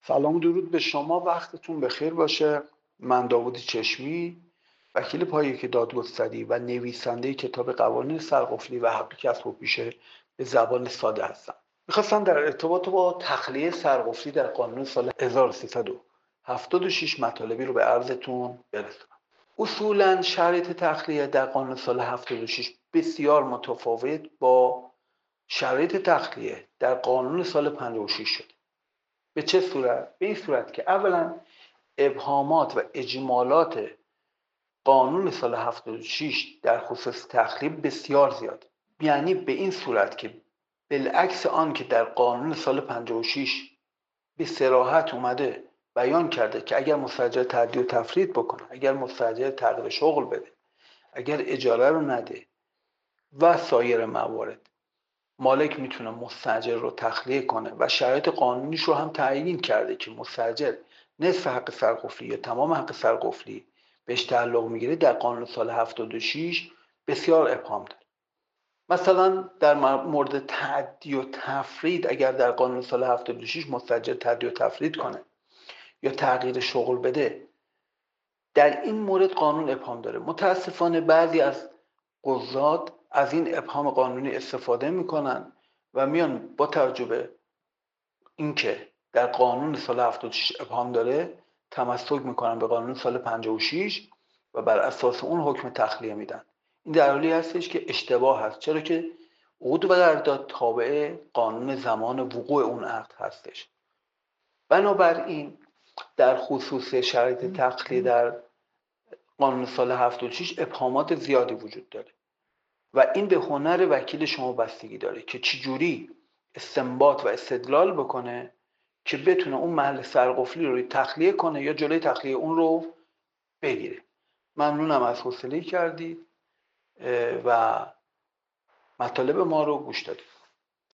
سلام و درود به شما، وقتتون بخیر باشه. من داوود چشمی، وکیل پایه دادگستری و نویسنده کتاب قوانین سرقفلی و حق کسب و پیشه به زبان ساده هستم. میخواستم در ارتباط با تخلیه سرقفلی در قانون سال 1376 مطالبی رو به عرضتون برسونم. اصولا شرایط تخلیه در قانون سال 76 بسیار متفاوت با شرایط تخلیه در قانون سال 56 شد. به چه صورت؟ به این صورت که اولا ابهامات و اجمالات قانون سال 76 در خصوص تخلیه بسیار زیاد، یعنی به این صورت که بالعکس آن که در قانون سال 56 به صراحت اومده بیان کرده که اگر مستاجر تعدی و تفرید بکنه، اگر مستاجر تغییر شغل بده، اگر اجاره رو نده و سایر موارد، مالک میتونه مستاجر رو تخلیه کنه و شرایط قانونیش رو هم تعیین کرده که مستاجر نصف حق سرقفلی یا تمام حق سرقفلی بهش تعلق میگیره. در قانون سال 76 بسیار ابهام داره. مثلا در مورد تعدی و تفرید، اگر در قانون سال 76 مستاجر تعدی و تفرید کنه یا تغییر شغل بده، در این مورد قانون ابهام داره. متاسفانه بعضی از قضات از این ابهام قانونی استفاده میکنن و میان با توجه به اینکه در قانون سال 76 ابهام داره تمسک میکنن به قانون سال 56 و بر اساس اون حکم تخلیه میدن. این در حالی هستش که اشتباه هست، چرا که عقود و قرارداد تابع قانون زمان وقوع اون عقد هستش. بنابراین در خصوص شرایط تخلیه در قانون سال 76 ابهامات زیادی وجود داره و این به هنر وکیل شما بستگی داره که چجوری استنباط و استدلال بکنه که بتونه اون محل سرقفلی رو تخلیه کنه یا جلوی تخلیه اون رو بگیره. ممنونم از حوصله کردید و مطالب ما رو گوش دادید.